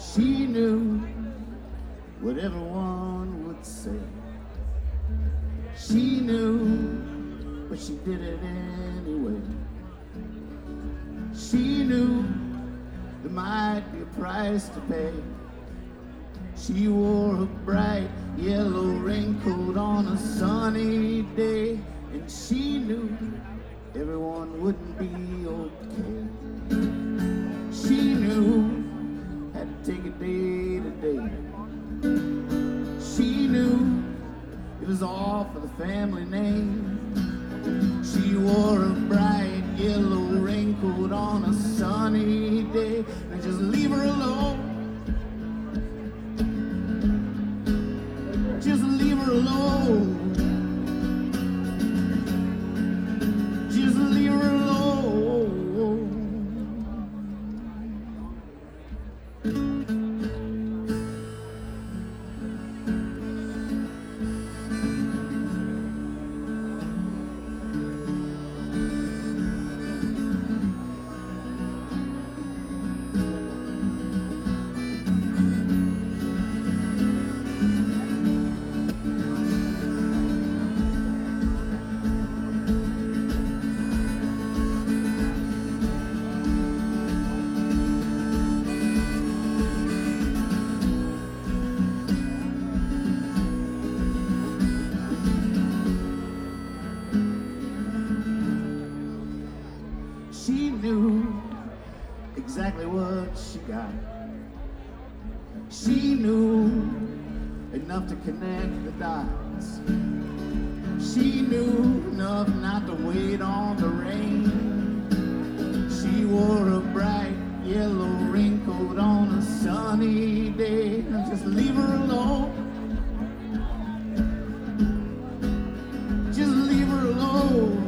She knew what everyone would say. She knew, but she did it anyway. She knew there might be a price to pay. She wore a bright yellow raincoat on a sunny day, and she knew everyone wouldn't be okay. She knew had to take it day to day. She knew it was all for the family name. She wore a bright yellow raincoat on a sunny day, and just leave her alone. Just leave her alone. Just leave her alone. She knew exactly what she got. She knew enough to connect the dots. She knew enough not to wait on the rain. She wore a bright yellow raincoat on a sunny day, and just leave her alone. Just leave her alone.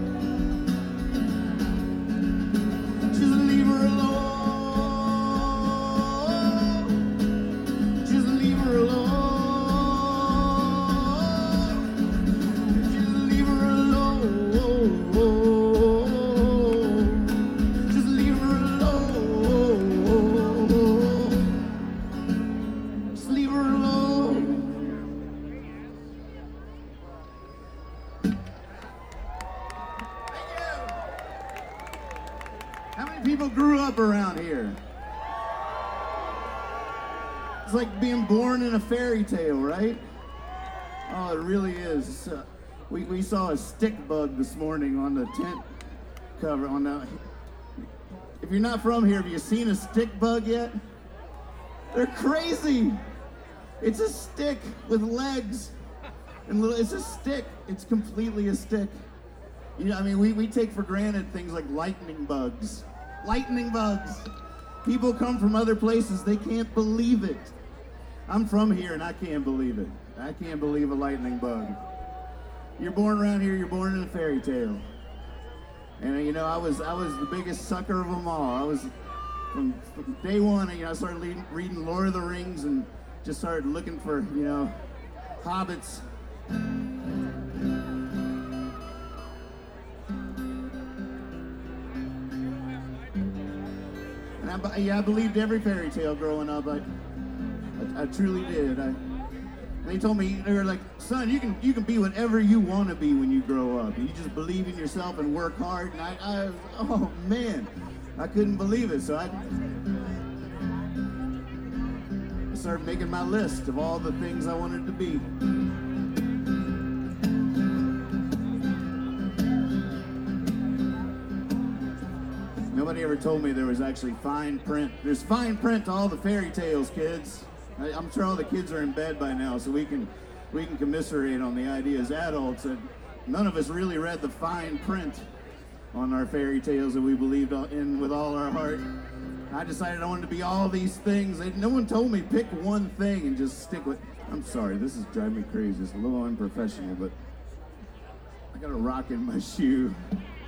How many people grew up around here? It's like being born in a fairy tale, right? Oh, it really is. We saw a stick bug this morning on the tent cover. If you're not from here, have you seen a stick bug yet? They're crazy. It's a stick with legs. It's a stick. It's completely a stick. You know, I mean, we take for granted things like lightning bugs. Lightning bugs. People come from other places, they can't believe it. I'm from here and I can't believe it. I can't believe a lightning bug. You're born around here, you're born in a fairy tale. And you know, I was the biggest sucker of them all. I was, from day one, you know, I started reading Lord of the Rings and just started looking for, you know, hobbits. And I believed every fairy tale growing up. I truly did. And they told me, they were like, son, you can be whatever you want to be when you grow up. You just believe in yourself and work hard. And oh man, I couldn't believe it. So I started making my list of all the things I wanted to be. Nobody ever told me there was actually fine print. There's fine print to all the fairy tales, kids. I'm sure all the kids are in bed by now, so we can commiserate on the idea as adults that none of us really read the fine print on our fairy tales that we believed in with all our heart. I decided I wanted to be all these things. No one told me pick one thing and just stick with. I'm sorry, this is driving me crazy. It's a little unprofessional, but I got a rock in my shoe.